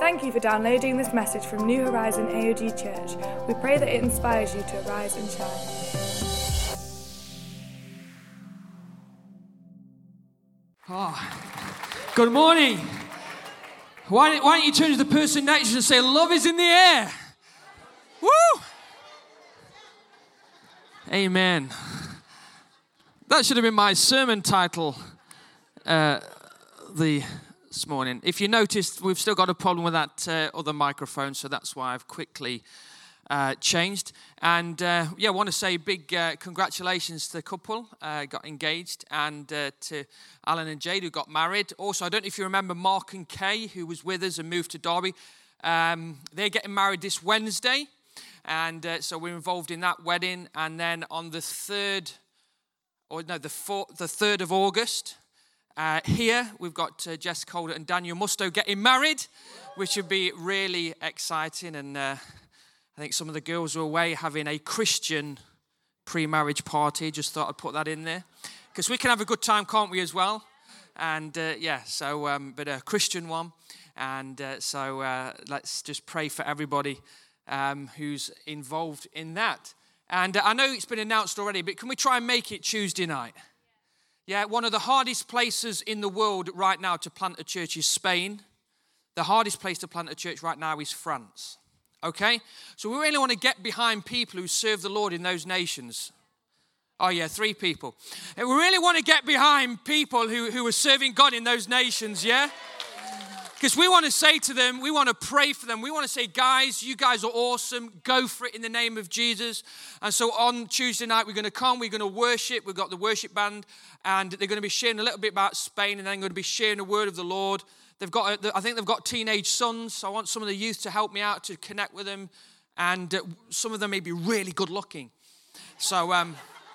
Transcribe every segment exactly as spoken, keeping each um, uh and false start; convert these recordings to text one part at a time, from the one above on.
Thank you for downloading this message from New Horizon A O G Church. We pray that it inspires you to arise and shine. Oh, good morning. Why don't, why don't you turn to the person next to you and say, love is in the air. Woo! Amen. That should have been my sermon title uh, the, this morning. If you noticed, we've still got a problem with that uh, other microphone, so that's why I've quickly uh, changed. And uh, yeah, I want to say big uh, congratulations to the couple uh, got engaged, and uh, to Alan and Jade who got married. Also, I don't know if you remember Mark and Kay, who was with us and moved to Derby. Um, they're getting married this Wednesday, and uh, so we're involved in that wedding. And then on the third, or no, the fourth, the third of August. Uh, here, we've got uh, Jess Calder and Daniel Musto getting married, which would be really exciting. And uh, I think some of the girls are away having a Christian pre-marriage party. Just thought I'd put that in there. Because we can have a good time, can't we, as well? And uh, yeah, so, um, but a Christian one. And uh, so uh, let's just pray for everybody um, who's involved in that. And uh, I know it's been announced already, but can we try and make it Tuesday night? Yeah, one of the hardest places in the world right now to plant a church is Spain. The hardest place to plant a church right now is France. Okay? So we really want to get behind people who serve the Lord in those nations. Oh yeah, three people. And we really want to get behind people who, who are serving God in those nations, yeah? Because we want to say to them, we want to pray for them. We want to say, guys, you guys are awesome. Go for it in the name of Jesus. And so on Tuesday night, we're going to come. We're going to worship. We've got the worship band. And they're going to be sharing a little bit about Spain. And then going to be sharing the word of the Lord. They've got, I think they've got teenage sons. So I want some of the youth to help me out to connect with them. And uh, some of them may be really good looking. So um,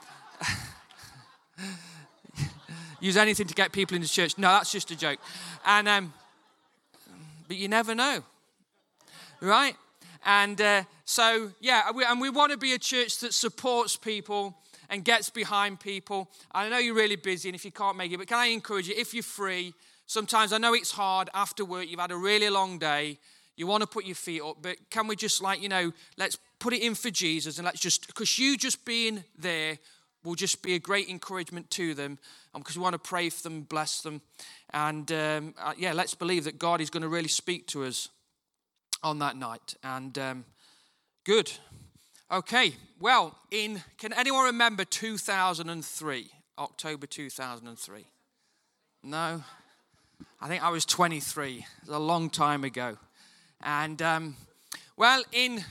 use anything to get people into church. No, that's just a joke. And... Um, But you never know, right? And uh, so, yeah, we, and we want to be a church that supports people and gets behind people. I know you're really busy, and if you can't make it, but can I encourage you, if you're free, sometimes I know it's hard after work, you've had a really long day, you want to put your feet up, but can we just like, you know, let's put it in for Jesus, and let's just, because you just being there will just be a great encouragement to them, because um, we want to pray for them, bless them. And um, uh, yeah, let's believe that God is going to really speak to us on that night. And um, good. Okay, well, in can anyone remember two thousand three, October two thousand three? No? I think I was twenty-three. It was a long time ago. And um, well, in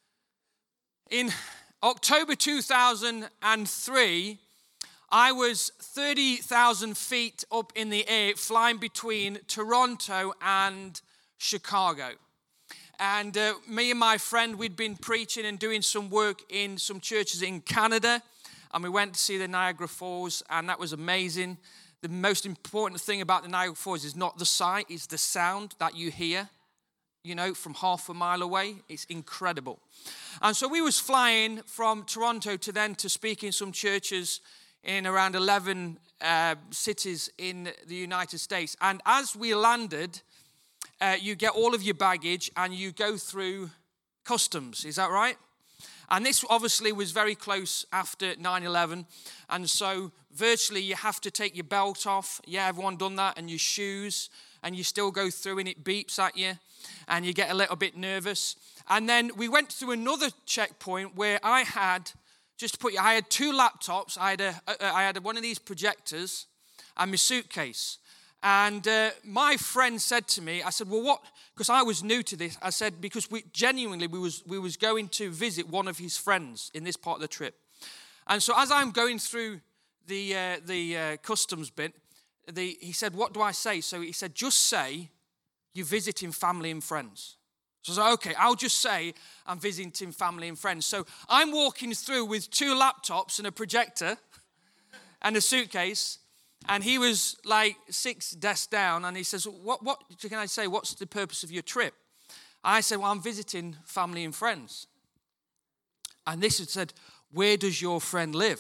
in October two thousand three, I was thirty thousand feet up in the air flying between Toronto and Chicago. And uh, me and my friend, we'd been preaching and doing some work in some churches in Canada. And we went to see the Niagara Falls, and that was amazing. The most important thing about the Niagara Falls is not the sight, it's the sound that you hear. You know, from half a mile away. It's incredible. And so we was flying from Toronto to then to speak in some churches in around eleven uh, cities in the United States. And as we landed, uh, you get all of your baggage and you go through customs. Is that right? And this obviously was very close after nine eleven. And so virtually you have to take your belt off. Yeah, everyone done that. And your shoes. And you still go through and it beeps at you. And you get a little bit nervous. And then we went to another checkpoint where I had, just to put you, I had two laptops. I had a, I had one of these projectors and my suitcase. And uh, my friend said to me, I said, well, what? Because I was new to this. I said, because we genuinely, we was we was going to visit one of his friends in this part of the trip. And so as I'm going through the uh, the uh, customs bit, the, he said, what do I say? So he said, just say you're visiting family and friends. So I said, okay, I'll just say I'm visiting family and friends. So I'm walking through with two laptops and a projector and a suitcase. And he was like six desks down. And he says, what, what can I say? What's the purpose of your trip? I said, well, I'm visiting family and friends. And this had said, where does your friend live?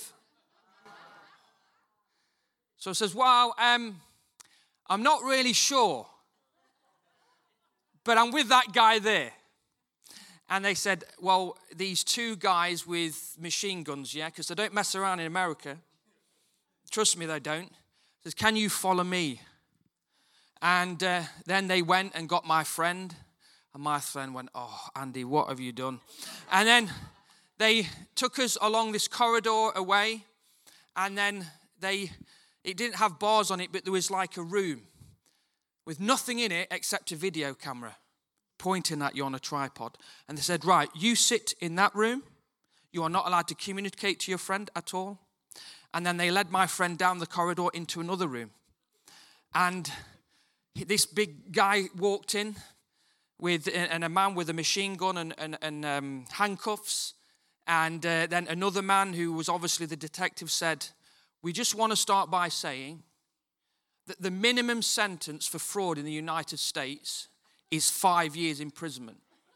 So he says, well, um, I'm not really sure. but I'm with that guy there. And they said, well, these two guys with machine guns, yeah, because they don't mess around in America. Trust me, they don't. Says, can you follow me? And uh, then they went and got my friend. And my friend went, oh, Andy, what have you done? And then they took us along this corridor away. And then they, it didn't have bars on it, but there was like a room with nothing in it except a video camera pointing at you on a tripod. And they said, right, you sit in that room. You are not allowed to communicate to your friend at all. And then they led my friend down the corridor into another room. And this big guy walked in with and a man with a machine gun and, and, and um, handcuffs. And uh, then another man who was obviously the detective said, we just want to start by saying that the minimum sentence for fraud in the United States is five years imprisonment.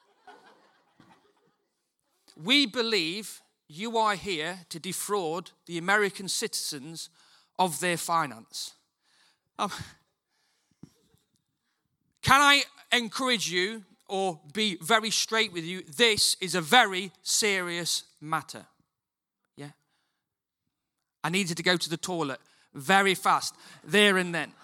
We believe you are here to defraud the American citizens of their finance. Um, can I encourage you or be very straight with you? This is a very serious matter. Yeah. I needed to go to the toilet very fast, there and then.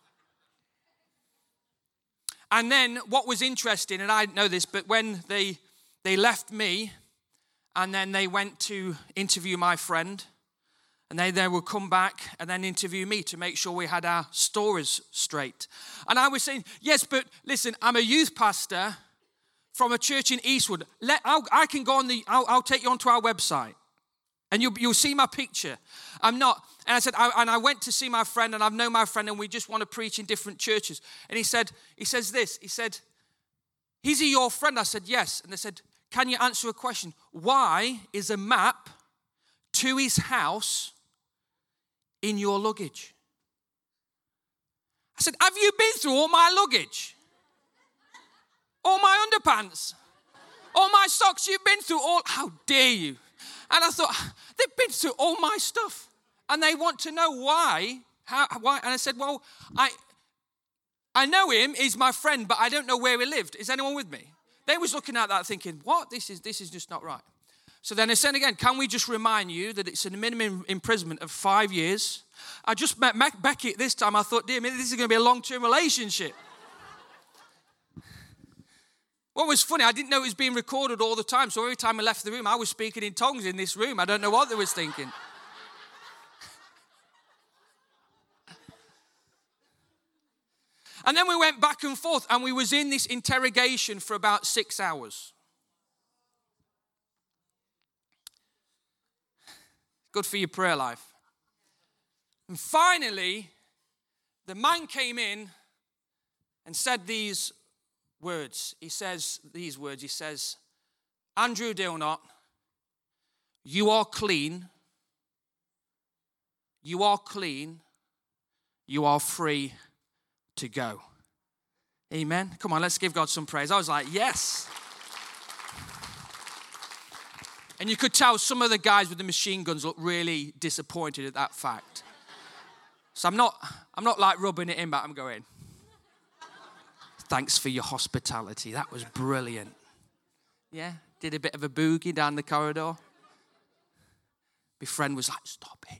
And then what was interesting, and I didn't know this, but when they they left me, and then they went to interview my friend, and they then would come back and then interview me to make sure we had our stories straight. And I was saying, yes, but listen, I'm a youth pastor from a church in Eastwood. Let I'll, I can go on the, I'll, I'll take you onto our website. And you'll, you'll see my picture. I'm not. And I said, I, and I went to see my friend, and I've known my friend, and we just want to preach in different churches. And he said, he says this, he said, is he your friend? I said, yes. And they said, can you answer a question? Why is a map to his house in your luggage? I said, have you been through all my luggage? All my underpants? All my socks? You've been through all, how dare you? And I thought, they've been through all my stuff. And they want to know why. How, why? And I said, well, I I know him, he's my friend, but I don't know where he lived. Is anyone with me? They was looking at that thinking, what? This is this is just not right. So then I said again, can we just remind you that it's a minimum imprisonment of five years? I just met Becky at this time. I thought, dear me, this is going to be a long-term relationship. What was funny, I didn't know it was being recorded all the time. So every time I left the room, I was speaking in tongues in this room. I don't know what they was thinking. And then we went back and forth, and we was in this interrogation for about six hours. Good for your prayer life. And finally, the man came in and said these words. He says these words. He says, Andrew Dilnott, you are clean. You are clean. You are free to go. Amen. Come on, let's give God some praise. I was like, yes. And you could tell some of the guys with the machine guns looked really disappointed at that fact. So I'm not, I'm not like rubbing it in, but I'm going, thanks for your hospitality. That was brilliant. Yeah, did a bit of a boogie down the corridor. My friend was like, stop it.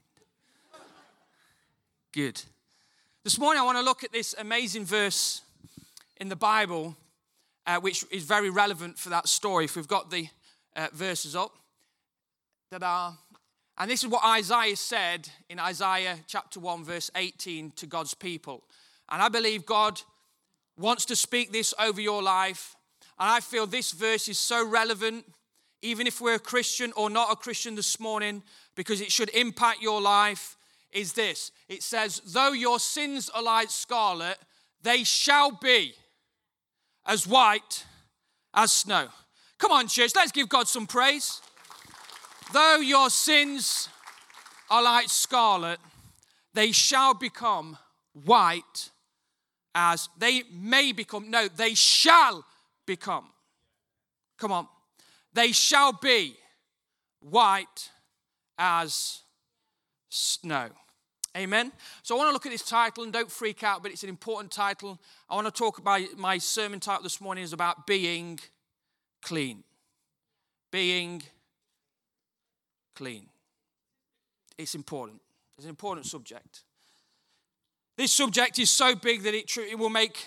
Good. This morning I want to look at this amazing verse in the Bible, uh, which is very relevant for that story. If we've got the uh, verses up. That are, and this is what Isaiah said in Isaiah chapter one, verse eighteen to God's people. And I believe God wants to speak this over your life. And I feel this verse is so relevant, even if we're a Christian or not a Christian this morning, because it should impact your life, is this. It says, though your sins are like scarlet, they shall be as white as snow. Come on, church, let's give God some praise. Though your sins are like scarlet, they shall become white as, they may become, no, they shall become. Come on. They shall be white as snow. Amen. So I want to look at this title, and don't freak out, but it's an important title. I want to talk about my sermon title this morning is about being clean. Being clean. It's important. It's an important subject. This subject is so big that it, tr- it will make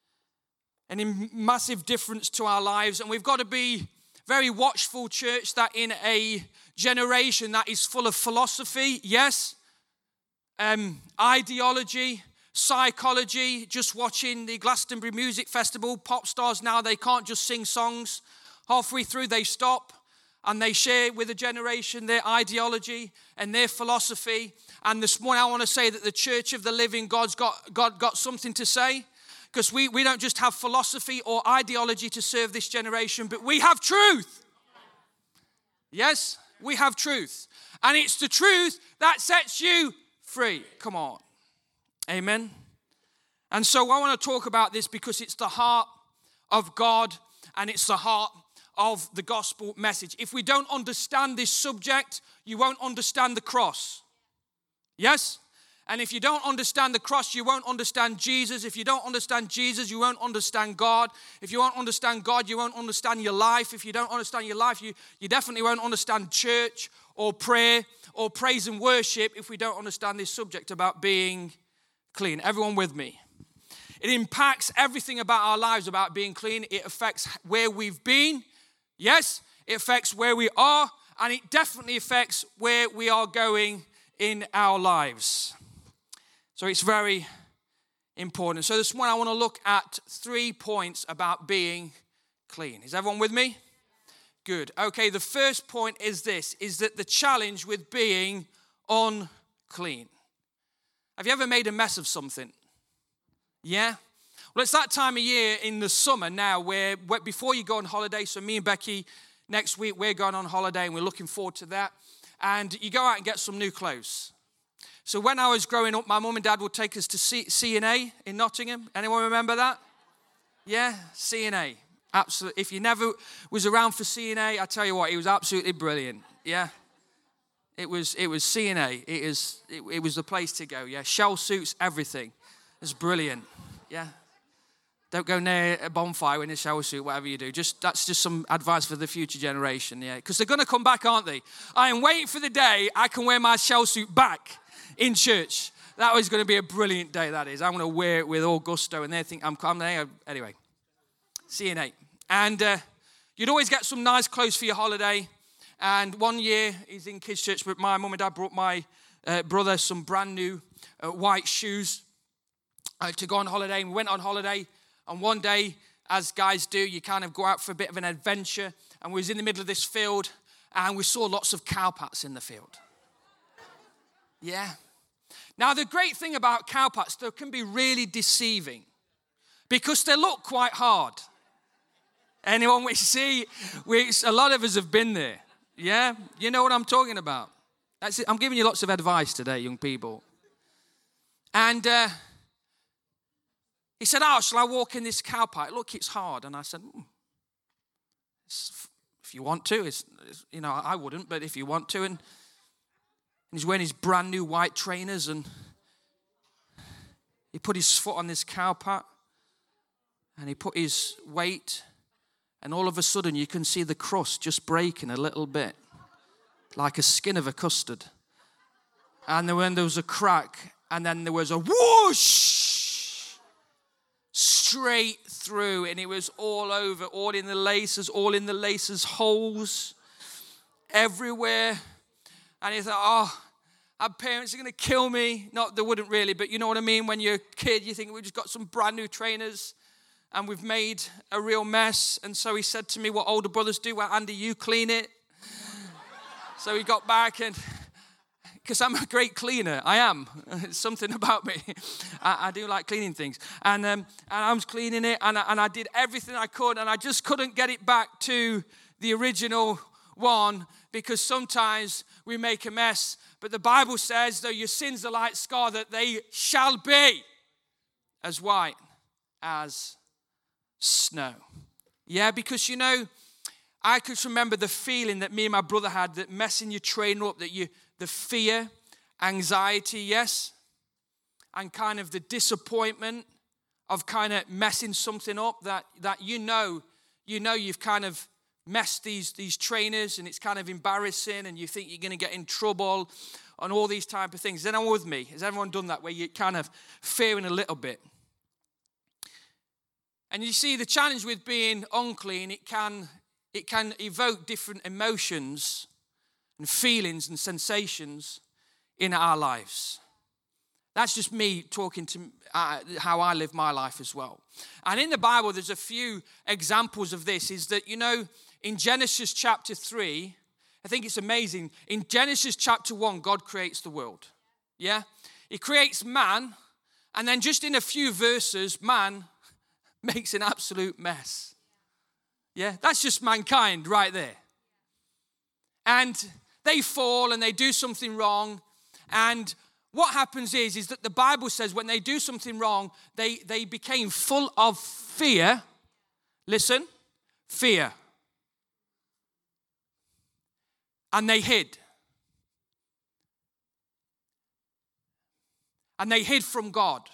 a massive difference to our lives, and we've got to be very watchful, church, that in a generation that is full of philosophy, yes, Um, ideology, psychology, just watching the Glastonbury Music Festival, pop stars now, they can't just sing songs. Halfway through they stop and they share with a generation their ideology and their philosophy. And this morning I want to say that the Church of the Living God's got, God got something to say, because we, we don't just have philosophy or ideology to serve this generation, but we have truth. Yes, we have truth. And it's the truth that sets you free. Come on. Amen. And so I want to talk about this because it's the heart of God and it's the heart of the gospel message. If we don't understand this subject, you won't understand the cross. Yes? And if you don't understand the cross, you won't understand Jesus. If you don't understand Jesus, you won't understand God. If you won't understand God, you won't understand your life. If you don't understand your life, you, you definitely won't understand church or prayer or praise and worship if we don't understand this subject about being clean. Everyone with me? It impacts everything about our lives about being clean. It affects where we've been. Yes, it affects where we are, and it definitely affects where we are going in our lives. So it's very important. So this morning I want to look at three points about being clean. Is everyone with me? Good. Okay, the first point is this, is that the challenge with being unclean. Have you ever made a mess of something? Yeah? Well, it's that time of year in the summer now where, where before you go on holiday, so me and Becky, next week we're going on holiday and we're looking forward to that. And you go out and get some new clothes. So when I was growing up, my mum and dad would take us to C and A in Nottingham. Anyone remember that? Yeah, C and A. Absolutely. If you never was around for C and A, I tell you what, it was absolutely brilliant. Yeah. It was it was C and A. It is it, it was the place to go. Yeah. Shell suits, everything. It's brilliant. Yeah. Don't go near a bonfire in a shell suit, whatever you do. Just that's just some advice for the future generation. Yeah. Because they're going to come back, aren't they? I am waiting for the day I can wear my shell suit back in church. That was going to be a brilliant day, that is. I'm going to wear it with all gusto, and they think I'm I'm there. Anyway, C and A. And uh, you'd always get some nice clothes for your holiday. And one year, he's in kids' church, but my mum and dad brought my uh, brother some brand new uh, white shoes uh, to go on holiday. And we went on holiday, and one day, as guys do, you kind of go out for a bit of an adventure. And we was in the middle of this field, and we saw lots of cowpats in the field. Yeah. Now, the great thing about cowpats, they can be really deceiving because they look quite hard. Anyone we see, we, a lot of us have been there. Yeah? You know what I'm talking about. That's it. I'm giving you lots of advice today, young people. And uh, he said, oh, shall I walk in this cowpat? Look, it's hard. And I said, mm, it's, if you want to. It's, it's, you know, I wouldn't, but if you want to. And And he's wearing his brand new white trainers, and he put his foot on this cowpat, and he put his weight, and all of a sudden you can see the crust just breaking a little bit, like a skin of a custard. And then there was a crack, and then there was a whoosh, straight through, and it was all over, all in the laces, all in the laces holes, everywhere. And he thought, oh, our parents are going to kill me. No, they wouldn't really, but you know what I mean? When you're a kid, you think we've just got some brand new trainers and we've made a real mess. And so he said to me what older brothers do, well, Andy, you clean it. So he got back, and because I'm a great cleaner, I am. It's something about me. I, I do like cleaning things. And, um, and I was cleaning it, and I, and I did everything I could, and I just couldn't get it back to the original one, because sometimes we make a mess. But the Bible says, though your sins are like scar, that they shall be as white as snow. Yeah, because you know, I could remember the feeling that me and my brother had, that messing your trainer up, that you, the fear, anxiety, yes. and kind of the disappointment of kind of messing something up that, that you know, you know you've kind of messed these, these trainers and it's kind of embarrassing and you think you're going to get in trouble and all these type of things. Is anyone with me? Has everyone done that where you're kind of fearing a little bit? And you see the challenge with being unclean, it can, it can evoke different emotions and feelings and sensations in our lives. That's just me talking to uh, how I live my life as well. And in the Bible, there's a few examples of this, is that, you know, in Genesis chapter three, I think it's amazing. In Genesis chapter one, God creates the world. Yeah? He creates man, and then just in a few verses, man makes an absolute mess. Yeah? That's just mankind right there. And they fall and they do something wrong, and what happens is, is that the Bible says when they do something wrong, they, they became full of fear. Listen, fear. And they hid. And they hid from God.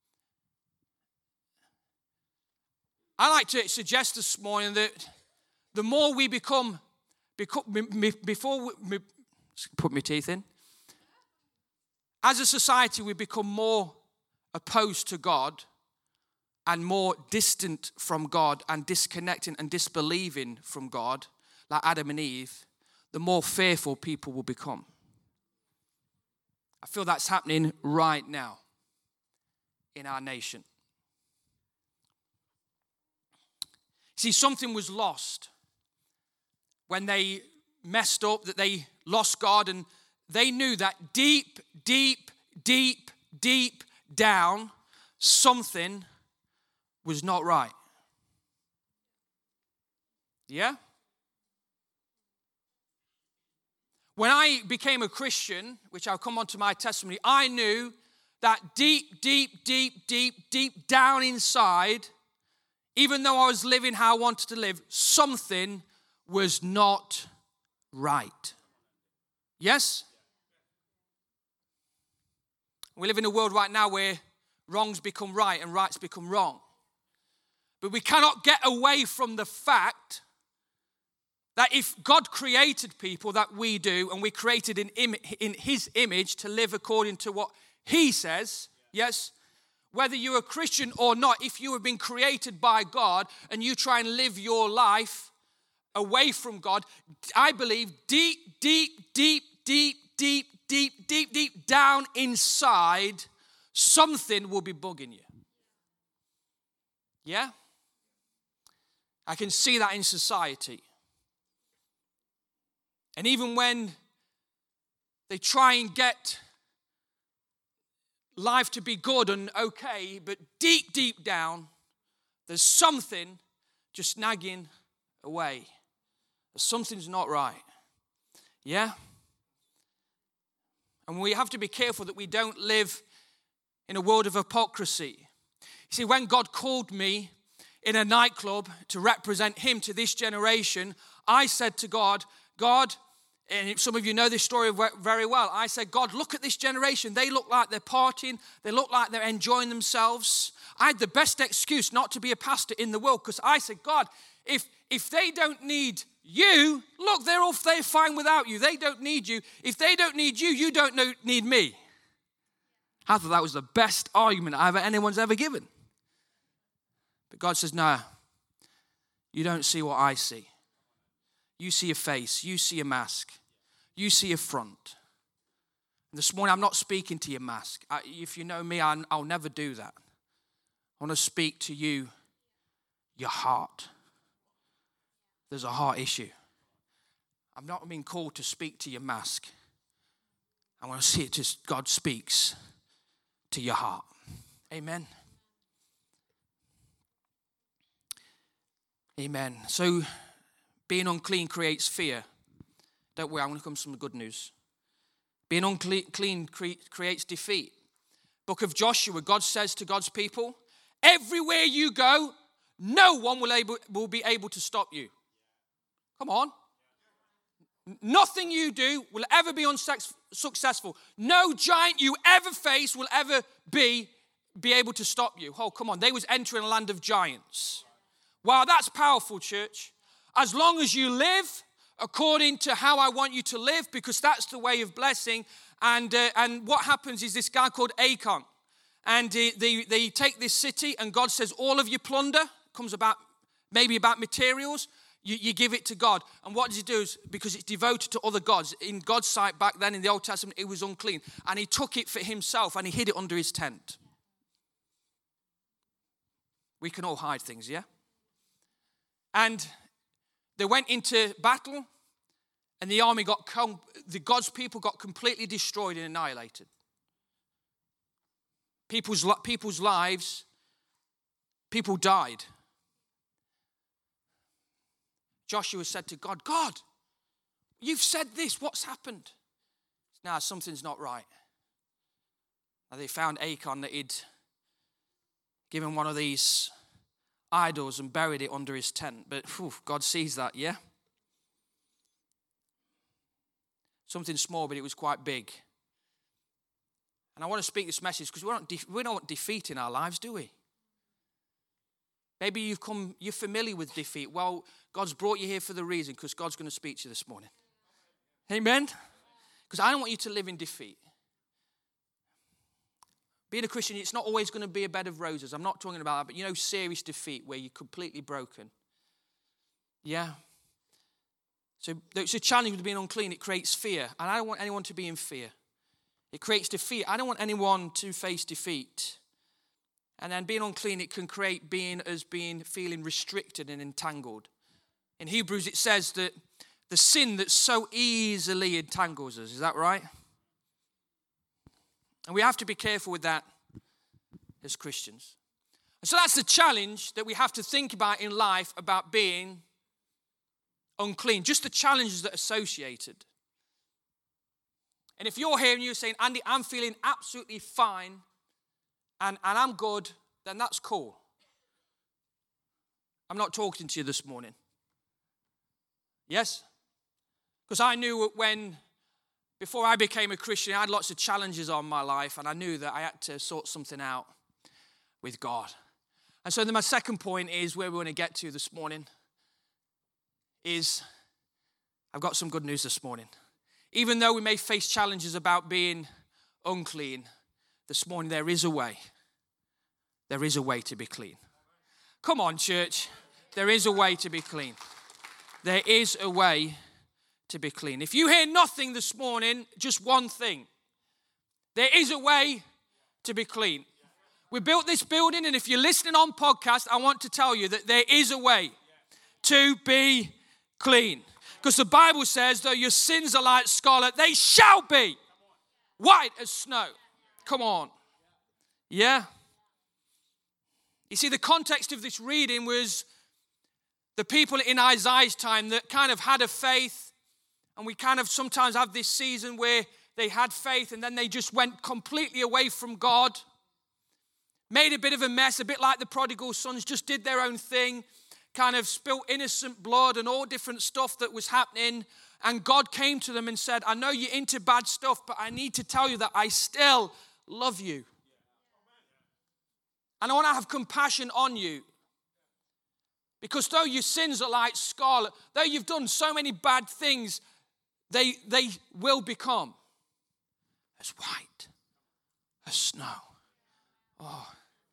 I like to suggest this morning that the more we become, become before we, put my teeth in, as a society, we become more opposed to God and more distant from God and disconnecting and disbelieving from God, like Adam and Eve, the more fearful people will become. I feel that's happening right now in our nation. See, something was lost when they messed up, that they lost God, and they knew that deep, deep, deep, deep down, something was not right. Yeah? When I became a Christian, which I'll come on to my testimony, I knew that deep, deep, deep, deep, deep down inside, even though I was living how I wanted to live, something was not right. Yes? We live in a world right now where wrongs become right and rights become wrong. But we cannot get away from the fact that if God created people that we do, and we created in, Im- in his image to live according to what he says, yes, whether you're a Christian or not, if you have been created by God and you try and live your life away from God, I believe deep, deep, deep, deep, deep, deep, deep, deep down inside, something will be bugging you. Yeah? I can see that in society. And even when they try and get life to be good and okay, but deep, deep down, there's something just nagging away. Something's not right. Yeah? And we have to be careful that we don't live in a world of hypocrisy. You see, when God called me in a nightclub to represent him to this generation, I said to God, God, and some of you know this story very well, I said, God, look at this generation. They look like they're partying. They look like they're enjoying themselves. I had the best excuse not to be a pastor in the world, because I said, God, if, if they don't need you, look, they're all they're fine without you. They don't need you. If they don't need you, you don't know, need me. I thought that was the best argument I've, anyone's ever given. But God says, no, you don't see what I see. You see a face. You see a mask. You see a front. And this morning, I'm not speaking to your mask. I, if you know me, I, I'll never do that. I want to speak to you, your heart. There's a heart issue. I'm not being called to speak to your mask. I want to see it just God speaks to your heart. Amen. Amen. So being unclean creates fear. Don't worry, I'm going to come to some good news. Being unclean creates defeat. Book of Joshua, God says to God's people, everywhere you go, no one will, able, will be able to stop you. Come on. Nothing you do will ever be unsuccessful. No giant you ever face will ever be, be able to stop you. Oh, come on. They was entering a land of giants. Wow, that's powerful, church. As long as you live according to how I want you to live, because that's the way of blessing. And uh, and what happens is this guy called Achan. And uh, they, they take this city, and God says, all of your plunder comes about, maybe about materials, you, you give it to God. And what does he do? Is because it's devoted to other gods. In God's sight back then in the Old Testament, it was unclean. And he took it for himself, and he hid it under his tent. We can all hide things, yeah? And they went into battle, and the army got, com- the God's people got completely destroyed and annihilated. People's, people's lives, people died. Joshua said to God, God, you've said this, what's happened? Now, something's not right. And they found Achan that he'd given one of these idols and buried it under his tent. But whew, God sees that, yeah? Something small, but it was quite big. And I want to speak this message because we don't, de- we don't want defeat in our lives, do we? Maybe you've come, you're familiar with defeat. Well, God's brought you here for the reason, because God's going to speak to you this morning. Amen? Because I don't want you to live in defeat. Being a Christian, it's not always going to be a bed of roses. I'm not talking about that, but you know, serious defeat where you're completely broken. Yeah? So it's a challenge with being unclean. It creates fear. And I don't want anyone to be in fear. It creates defeat. I don't want anyone to face defeat. And then being unclean, it can create being as being feeling restricted and entangled. In Hebrews, it says that the sin that so easily entangles us. Is that right? And we have to be careful with that as Christians. And so that's the challenge that we have to think about in life about being unclean. Just the challenges that are associated. And if you're here and you're saying, Andy, I'm feeling absolutely fine and, and I'm good, then that's cool. I'm not talking to you this morning. Yes? Because I knew when, before I became a Christian, I had lots of challenges on my life, and I knew that I had to sort something out with God. And so then my second point is where we're going to get to this morning is I've got some good news this morning. Even though we may face challenges about being unclean, this morning there is a way. There is a way to be clean. Come on, church. There is a way to be clean. There is a way to be clean. If you hear nothing this morning, just one thing. There is a way to be clean. We built this building, and if you're listening on podcast, I want to tell you that there is a way to be clean. Because the Bible says, though your sins are like scarlet, they shall be white as snow. Come on. Yeah? You see, the context of this reading was the people in Isaiah's time that kind of had a faith, and we kind of sometimes have this season where they had faith and then they just went completely away from God, made a bit of a mess, a bit like the prodigal sons, just did their own thing, kind of spilt innocent blood and all different stuff that was happening. And God came to them and said, I know you're into bad stuff, but I need to tell you that I still love you. And I want to have compassion on you. Because though your sins are like scarlet, though you've done so many bad things, they, they will become as white as snow. Oh,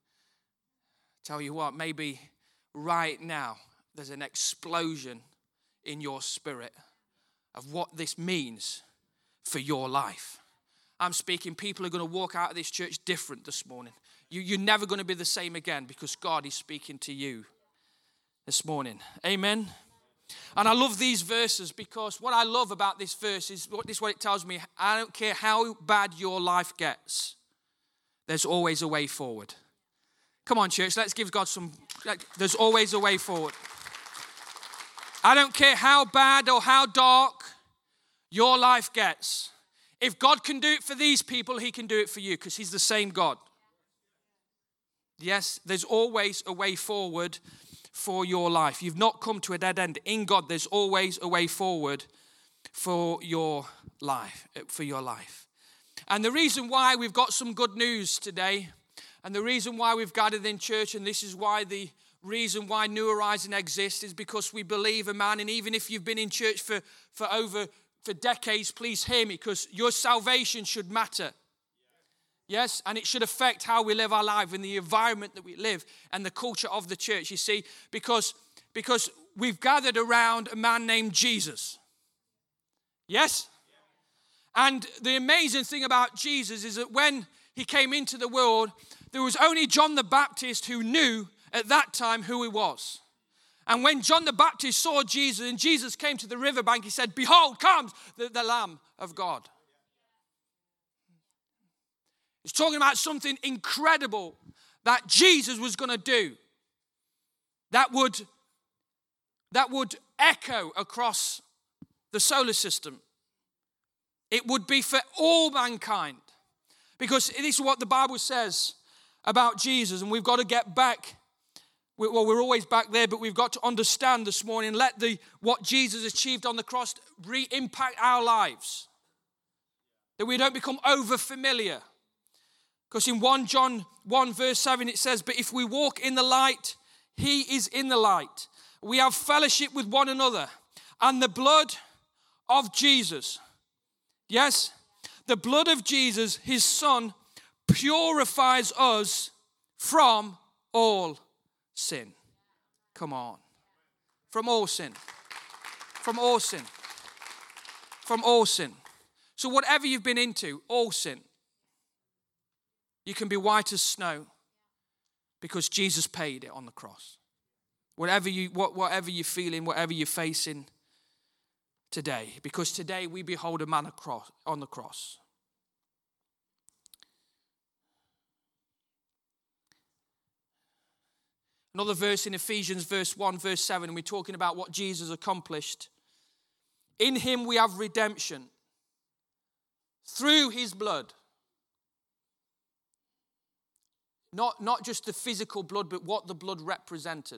tell you what, maybe right now there's an explosion in your spirit of what this means for your life. I'm speaking, people are going to walk out of this church different this morning. You, you're never going to be the same again because God is speaking to you this morning. Amen. And I love these verses because what I love about this verse is what this is what it tells me. I don't care how bad your life gets. There's always a way forward. Come on, church, let's give God some, like, there's always a way forward. I don't care how bad or how dark your life gets. If God can do it for these people, he can do it for you because he's the same God. Yes, there's always a way forward for your life. You've not come to a dead end. In God, there's always a way forward for your life, for your life. And the reason why we've got some good news today, and the reason why we've gathered in church, and this is why the reason why New Horizon exists, is because we believe a man, and even if you've been in church for, for over for decades, please hear me, because your salvation should matter. Yes, and it should affect how we live our life and the environment that we live and the culture of the church, you see, because, because we've gathered around a man named Jesus. Yes? And the amazing thing about Jesus is that when he came into the world, there was only John the Baptist who knew at that time who he was. And when John the Baptist saw Jesus and Jesus came to the riverbank, he said, "Behold, comes the, the Lamb of God." It's talking about something incredible that Jesus was going to do that would, that would echo across the solar system. It would be for all mankind. Because this is what the Bible says about Jesus, and we've got to get back. Well, we're always back there, but we've got to understand this morning, let the what Jesus achieved on the cross re-impact our lives. That we don't become over-familiar. Because in First John one verse seven it says, "But if we walk in the light, he is in the light. We have fellowship with one another. And the blood of Jesus," yes, the blood of Jesus, his son, purifies us from all sin. Come on. From all sin. From all sin. From all sin. So whatever you've been into, all sin, you can be white as snow because Jesus paid it on the cross. Whatever you, what, whatever you're feeling, whatever you're facing today, because today we behold a man across, on the cross. Another verse in Ephesians verse one, verse seven, and we're talking about what Jesus accomplished. In him we have redemption through his blood. Not, not just the physical blood, but what the blood represented.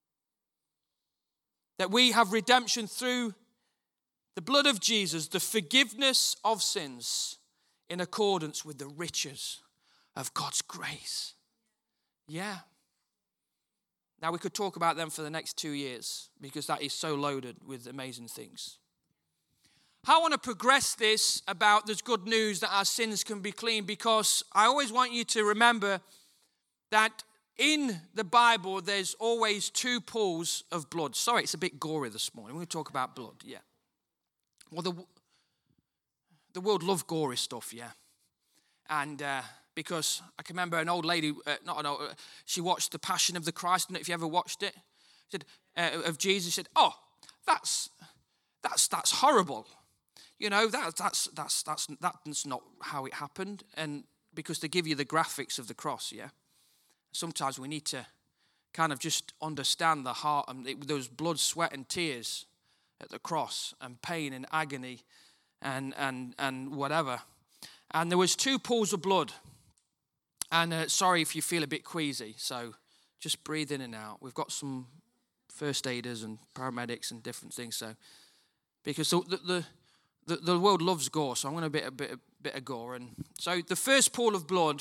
That we have redemption through the blood of Jesus, the forgiveness of sins in accordance with the riches of God's grace. Yeah. Now we could talk about them for the next two years because that is so loaded with amazing things. I want to progress this about this good news that our sins can be clean, because I always want you to remember that in the Bible, there's always two pools of blood. Sorry, it's a bit gory this morning. We're going to talk about blood, yeah. Well, the, the world love gory stuff, yeah. And uh, because I can remember an old lady, uh, not an old, uh, she watched The Passion of the Christ. I don't know if you ever watched it. She said, uh, of Jesus, she said, "Oh, that's that's that's horrible. You know, that that's that's that's that's not how it happened." And because they give you the graphics of the cross, yeah. Sometimes we need to kind of just understand the heart and it, those blood, sweat, and tears at the cross, and pain and agony, and and and whatever. And there was two pools of blood. And uh, sorry if you feel a bit queasy, so just breathe in and out. We've got some first aiders and paramedics and different things, so because the the the, the world loves gore, so I'm going to bit a bit a bit of gore. And so the first pool of blood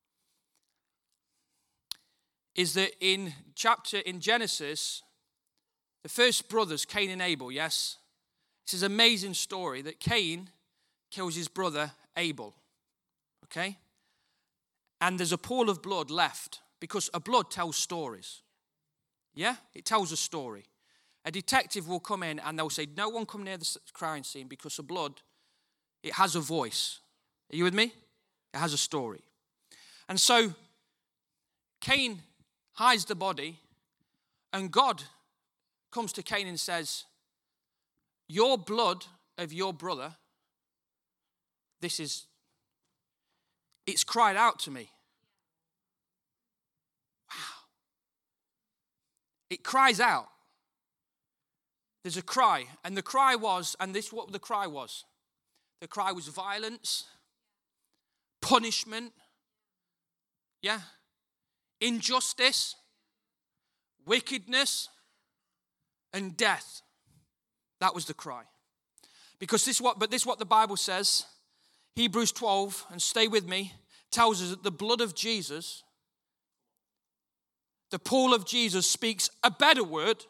is that in chapter, in Genesis, the first brothers, Cain and Abel, yes? It's this amazing story that Cain kills his brother Abel, okay? And there's a pool of blood left because a blood tells stories, yeah? It tells a story. A detective will come in and they'll say, "No one come near the crime scene because the blood, it has a voice." Are you with me? It has a story. And so Cain hides the body, and God comes to Cain and says, "Your blood of your brother, this is, it's cried out to me." Wow. It cries out. There's a cry, and the cry was, and this is what the cry was. The cry was violence, punishment, yeah, injustice, wickedness, and death. That was the cry. Because this is what, but this is what the Bible says. Hebrews twelve, and stay with me, tells us that the blood of Jesus, the pool of Jesus speaks a better word,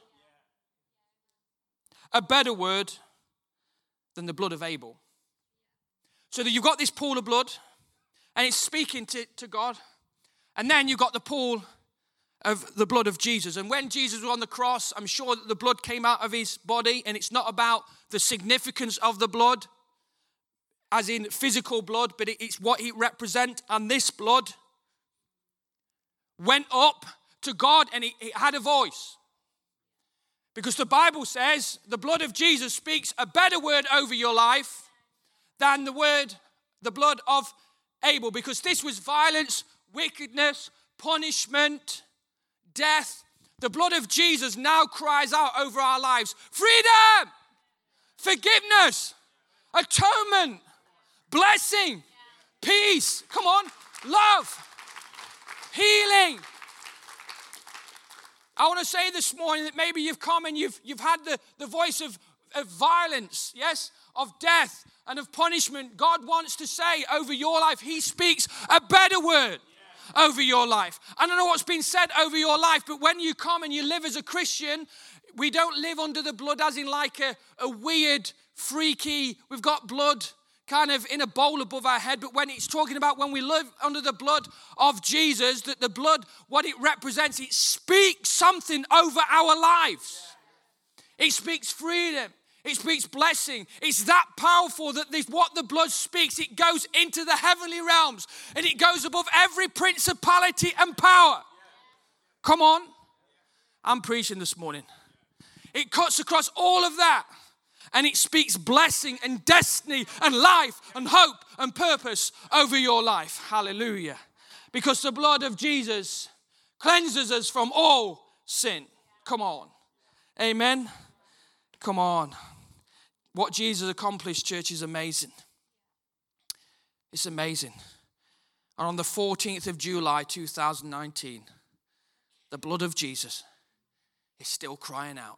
a better word than the blood of Abel. So that you've got this pool of blood, and it's speaking to, to God. And then you've got the pool of the blood of Jesus. And when Jesus was on the cross, I'm sure that the blood came out of his body, and it's not about the significance of the blood, as in physical blood, but it's what it represents. And this blood went up to God, and it, it had a voice. Because the Bible says the blood of Jesus speaks a better word over your life than the word, the blood of Abel. Because this was violence, wickedness, punishment, death. The blood of Jesus now cries out over our lives. Freedom, forgiveness, atonement, blessing, peace. Come on, love, healing. I want to say this morning that maybe you've come and you've, you've had the, the voice of, of violence, yes, of death and of punishment. God wants to say over your life, he speaks a better word over your life. I don't know what's been said over your life, but when you come and you live as a Christian, we don't live under the blood as in like a, a weird, freaky, we've got blood kind of in a bowl above our head, but when it's talking about when we live under the blood of Jesus, that the blood, what it represents, it speaks something over our lives. It speaks freedom. It speaks blessing. It's that powerful that this, what the blood speaks, it goes into the heavenly realms and it goes above every principality and power. Come on. I'm preaching this morning. It cuts across all of that. And it speaks blessing and destiny and life and hope and purpose over your life. Hallelujah. Because the blood of Jesus cleanses us from all sin. Come on. Amen. Come on. What Jesus accomplished, church, is amazing. It's amazing. And on the fourteenth of July, two thousand nineteen, the blood of Jesus is still crying out.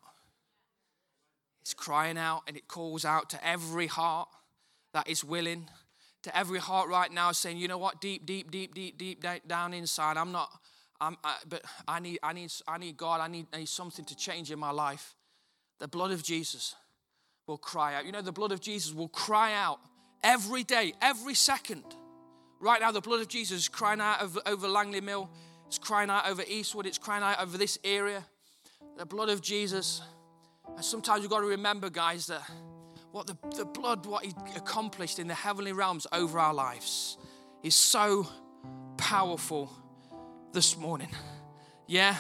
It's crying out, and it calls out to every heart that is willing, to every heart right now saying, you know what, deep, deep, deep, deep, deep down inside, I'm not, I'm, I, but I need, I need, I need God, I need, I need something to change in my life. The blood of Jesus will cry out. You know, the blood of Jesus will cry out every day, every second. Right now, the blood of Jesus is crying out over, over Langley Mill. It's crying out over Eastwood. It's crying out over this area. The blood of Jesus. And sometimes you've got to remember, guys, that what the, the blood, what he accomplished in the heavenly realms over our lives is so powerful this morning. Yeah?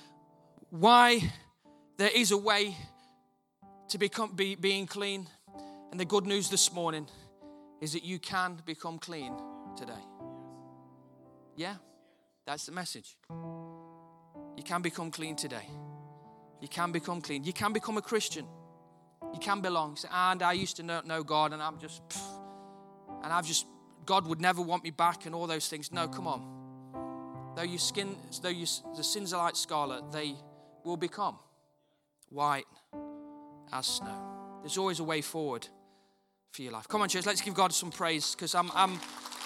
Why there is a way to become be, being clean. And the good news this morning is that you can become clean today. Yeah? That's the message. You can become clean today. You can become clean. You can become a Christian. You can belong. You say, and I used to know, know God, and I'm just, pff, and I've just, God would never want me back, and all those things. No, come on. Though your skin, though your, the sins are like scarlet, they will become white as snow. There's always a way forward for your life. Come on, church, let's give God some praise, because I'm, I'm.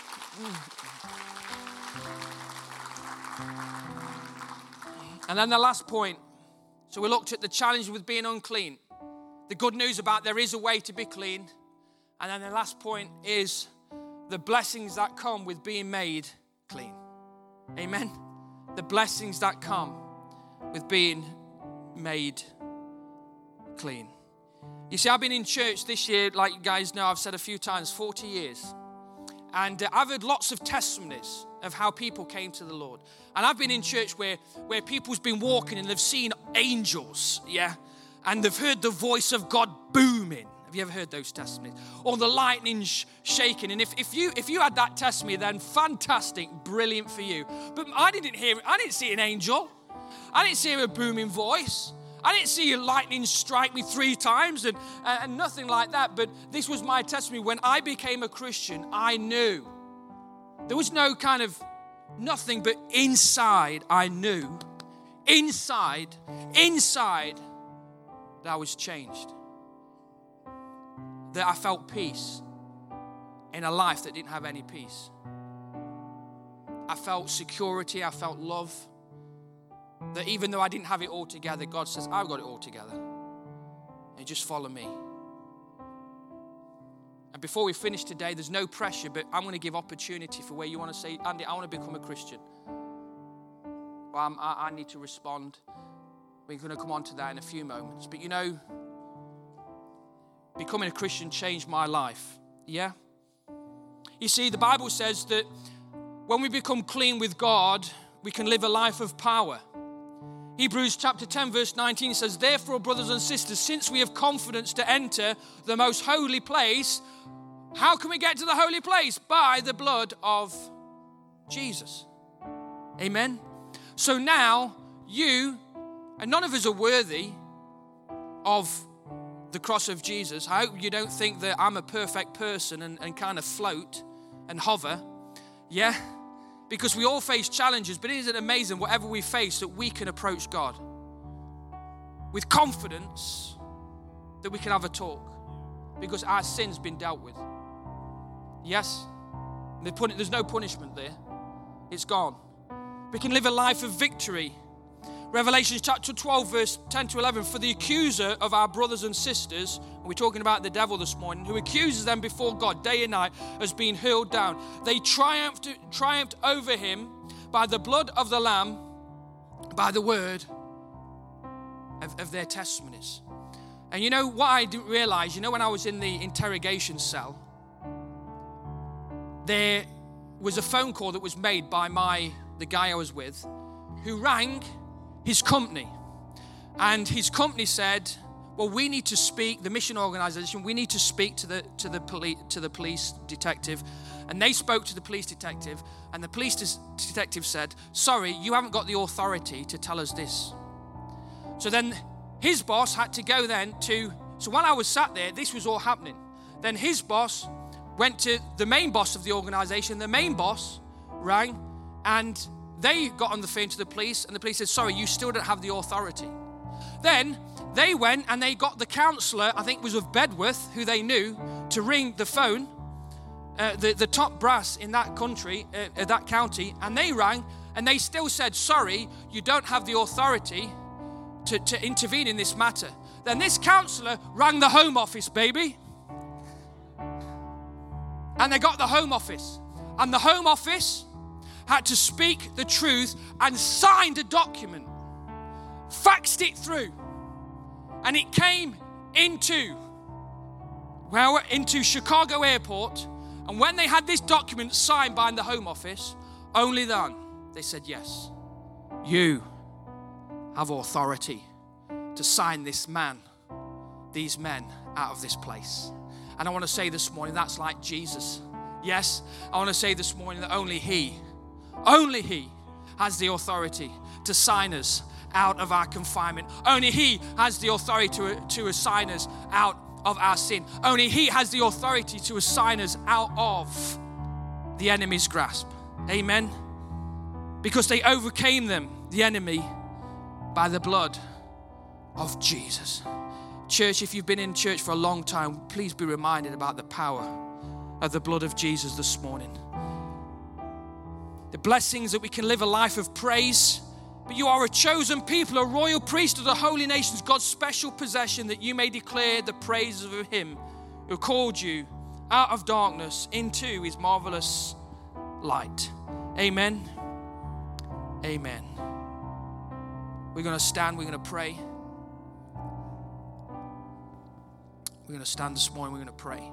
And then the last point. So we looked at the challenge with being unclean. The good news about there is a way to be clean. And then the last point is the blessings that come with being made clean. Amen? The blessings that come with being made clean. You see, I've been in church this year, like you guys know, I've said a few times, forty years. And uh, I've heard lots of testimonies of how people came to the Lord. And I've been in church where, where people's been walking and they've seen angels, yeah? And they've heard the voice of God booming. Have you ever heard those testimonies? Or the lightning sh- shaking. And if, if you if you had that testimony, then fantastic, brilliant for you. But I didn't hear, I didn't see an angel. I didn't see a booming voice. I didn't see a lightning strike me three times and, and nothing like that. But this was my testimony. When I became a Christian, I knew. There was no kind of nothing, but inside I knew, inside, inside, that I was changed. that I felt peace in a life that didn't have any peace. I felt security, I felt love. That even though I didn't have it all together, God says, I've got it all together. And just follow me. And before we finish today, there's no pressure, but I'm going to give opportunity for where you want to say, Andy, I want to become a Christian. Well, I'm, I, I need to respond. We're going to come on to that in a few moments. But you know, becoming a Christian changed my life. Yeah? You see, the Bible says that when we become clean with God, we can live a life of power. Hebrews chapter ten verse nineteen says, therefore, brothers and sisters, since we have confidence to enter the most holy place, how can we get to the holy place? By the blood of Jesus. Amen. So now you, and none of us are worthy of the cross of Jesus. I hope you don't think that I'm a perfect person and, and kind of float and hover. Yeah? Because we all face challenges, but isn't it amazing whatever we face that we can approach God with confidence that we can have a talk because our sin's been dealt with. Yes? There's no punishment there. It's gone. We can live a life of victory. Revelation chapter twelve verse ten to eleven, for the accuser of our brothers and sisters, and we're talking about the devil this morning, who accuses them before God day and night, has been hurled down. They triumphed, triumphed over him by the blood of the Lamb, by the word of, of their testimonies. And you know what I didn't realize, you know when I was in the interrogation cell, there was a phone call that was made by my the guy I was with, who rang his company. And his company said, well, we need to speak, the mission organization, we need to speak to the to the police to the police detective. And they spoke to the police detective, and the police de- detective said, sorry, you haven't got the authority to tell us this. So then his boss had to go then to, so while I was sat there, this was all happening. Then his boss went to the main boss of the organization. The main boss rang, and they got on the phone to the police, and the police said, sorry, you still don't have the authority. Then they went and they got the councillor, I think it was of Bedworth, who they knew, to ring the phone, uh, the, the top brass in that country, uh, that county, and they rang, and they still said, sorry, you don't have the authority to, to intervene in this matter. Then this councillor rang the Home Office, baby. And they got the Home Office. And the Home Office had to speak the truth and signed a document, faxed it through, and it came into, well, into Chicago Airport. And when they had this document signed by the Home Office, only then they said, yes, you have authority to sign this man, these men out of this place. And I want to say this morning, that's like Jesus. Yes, I want to say this morning that only he, only he has the authority to sign us out of our confinement. Only he has the authority to, to assign us out of our sin. Only he has the authority to assign us out of the enemy's grasp. Amen. Because they overcame them, the enemy, by the blood of Jesus. Church, if you've been in church for a long time, please be reminded about the power of the blood of Jesus this morning. The blessings that we can live a life of praise, but you are a chosen people, a royal priesthood, a holy nation, God's special possession, that you may declare the praises of him who called you out of darkness into his marvelous light. Amen. Amen. We're going to stand, we're going to pray. We're going to stand this morning, we're going to pray.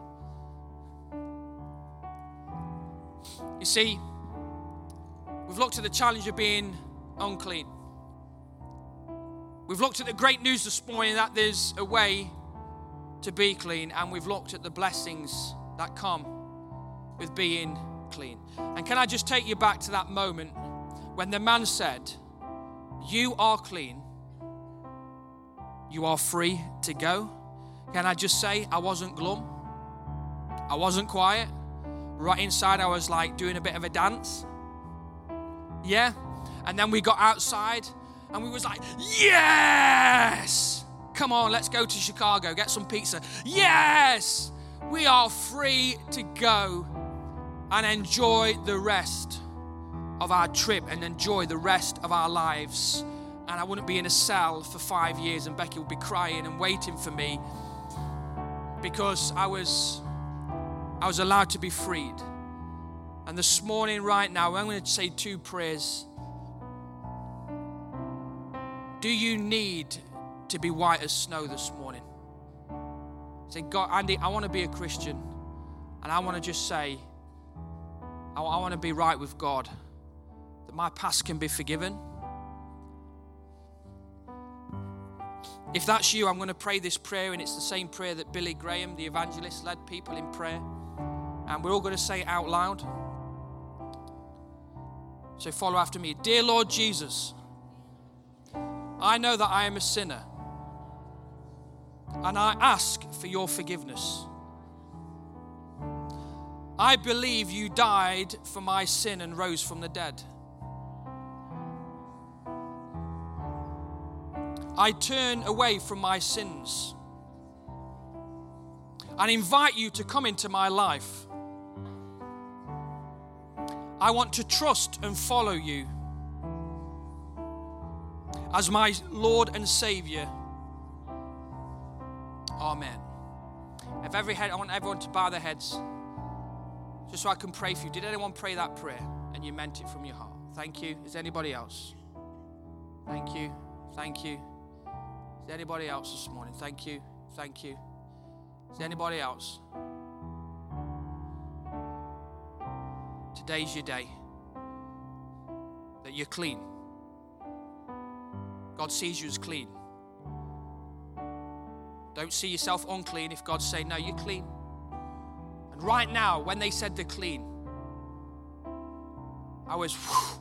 You see, we've looked at the challenge of being unclean. We've looked at the great news this morning that there's a way to be clean, and we've looked at the blessings that come with being clean. And can I just take you back to that moment when the man said, you are clean, you are free to go. Can I just say, I wasn't glum, I wasn't quiet. Right inside I was like doing a bit of a dance. Yeah. And then we got outside and we was like, yes, come on, let's go to Chicago, get some pizza. Yes. we are free to go and enjoy the rest of our trip and enjoy the rest of our lives. And I wouldn't be in a cell for five years and Becky would be crying and waiting for me because I was, I was allowed to be freed. And this morning, right now, I'm going to say two prayers. Do you need to be white as snow this morning? Say, God, Andy, I want to be a Christian. And I want to just say, I, I want to be right with God. That my past can be forgiven. If that's you, I'm going to pray this prayer, and it's the same prayer that Billy Graham, the evangelist, led people in prayer. And we're all going to say it out loud. So follow after me. Dear Lord Jesus, I know that I am a sinner, and I ask for your forgiveness. I believe you died for my sin and rose from the dead. I turn away from my sins and invite you to come into my life. I want to trust and follow you as my Lord and Savior. Amen. If every head, I want everyone to bow their heads just so I can pray for you. Did anyone pray that prayer and you meant it from your heart? Thank you. Is there anybody else? Thank you. Thank you. Is there anybody else this morning? Thank you. Thank you. Is there anybody else? Today's your day that you're clean. God sees you as clean. Don't see yourself unclean if God's saying, no, you're clean. And right now, when they said they're clean, I was, whew,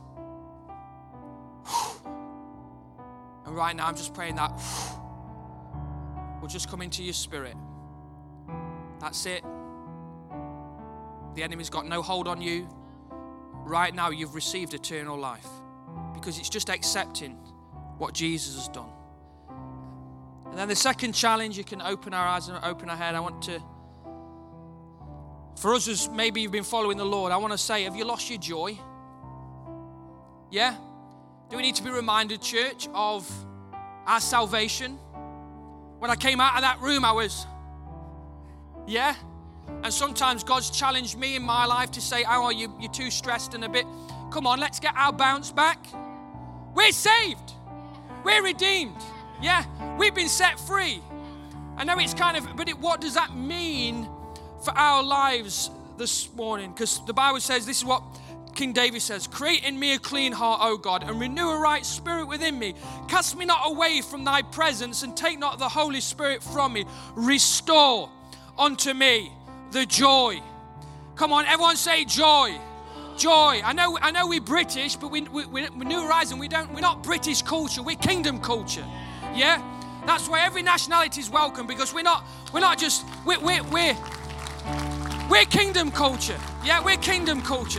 whew. And right now, I'm just praying that whew, will just come into your spirit. That's it. The enemy's got no hold on you. Right now, you've received eternal life because it's just accepting what Jesus has done. And then the second challenge, you can open our eyes and open our head. I want to, for us as maybe you've been following the Lord, I want to say, have you lost your joy? Yeah? Do we need to be reminded, church, of our salvation? When I came out of that room, I was, yeah? And sometimes God's challenged me in my life to say, oh, you, you're too stressed and a bit. Come on, let's get our bounce back. We're saved. We're redeemed. Yeah, we've been set free. I know it's kind of, but it, what does that mean for our lives this morning? Because the Bible says, this is what King David says, create in me a clean heart, O God, and renew a right spirit within me. Cast me not away from thy presence and take not the Holy Spirit from me. Restore unto me the joy. Come on, everyone say joy. Joy. I know I know we're British, but we, we, we're New Horizon. We don't, we're not British culture. We're kingdom culture. Yeah? That's why every nationality is welcome, because we're not, we're not just, we're, we're, we're, we're kingdom culture. Yeah, we're kingdom culture.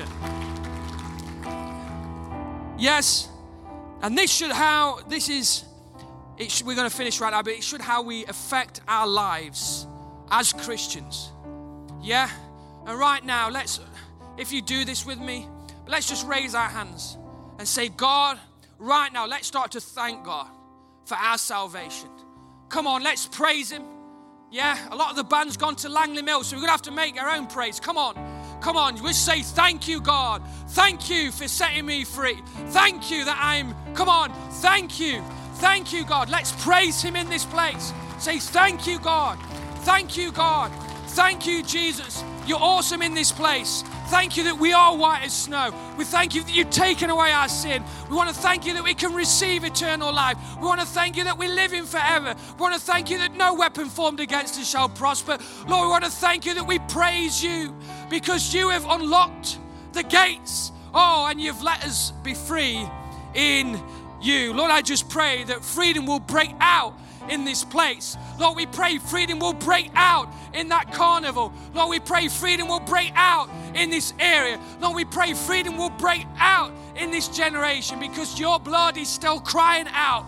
Yes. And this should how, this is, it should, we're going to finish right now, but it should how we affect our lives as Christians. Yeah? And right now, let's, if you do this with me, let's just raise our hands and say, God, right now, let's start to thank God for our salvation. Come on, let's praise him. Yeah, a lot of the band's gone to Langley Mill, so we're going to have to make our own praise. Come on, come on. We'll say, thank you, God. Thank you for setting me free. Thank you that I'm, come on, thank you. Thank you, God. Let's praise him in this place. Say, thank you, God. Thank you, God. Thank you, Jesus. You're awesome in this place. Thank you that we are white as snow. We thank you that you've taken away our sin. We want to thank you that we can receive eternal life. We want to thank you that we live in forever. We want to thank you that no weapon formed against us shall prosper. Lord, we want to thank you that we praise you because you have unlocked the gates. Oh, and you've let us be free in you. Lord, I just pray that freedom will break out in this place. Lord, we pray freedom will break out in that carnival. Lord, we pray freedom will break out in this area. Lord, we pray freedom will break out in this generation because your blood is still crying out.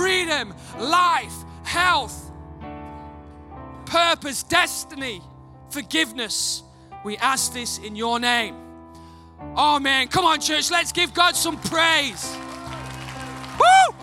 Freedom, life, health, purpose, destiny, forgiveness. We ask this in your name. Amen. Come on, church, let's give God some praise. Woo!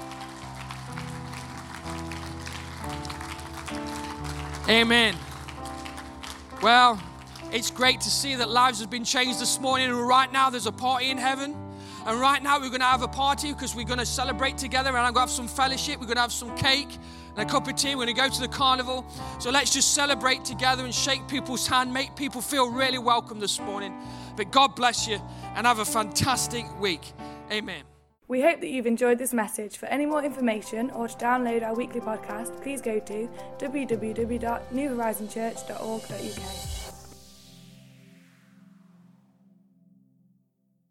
Amen. Well, it's great to see that lives have been changed this morning. And right now there's a party in heaven. And right now we're going to have a party because we're going to celebrate together. And I'm going to have some fellowship. We're going to have some cake and a cup of tea. We're going to go to the carnival. So let's just celebrate together and shake people's hand. Make people feel really welcome this morning. But God bless you and have a fantastic week. Amen. We hope that you've enjoyed this message. For any more information or to download our weekly podcast, please go to w w w dot new horizon church dot org dot u k.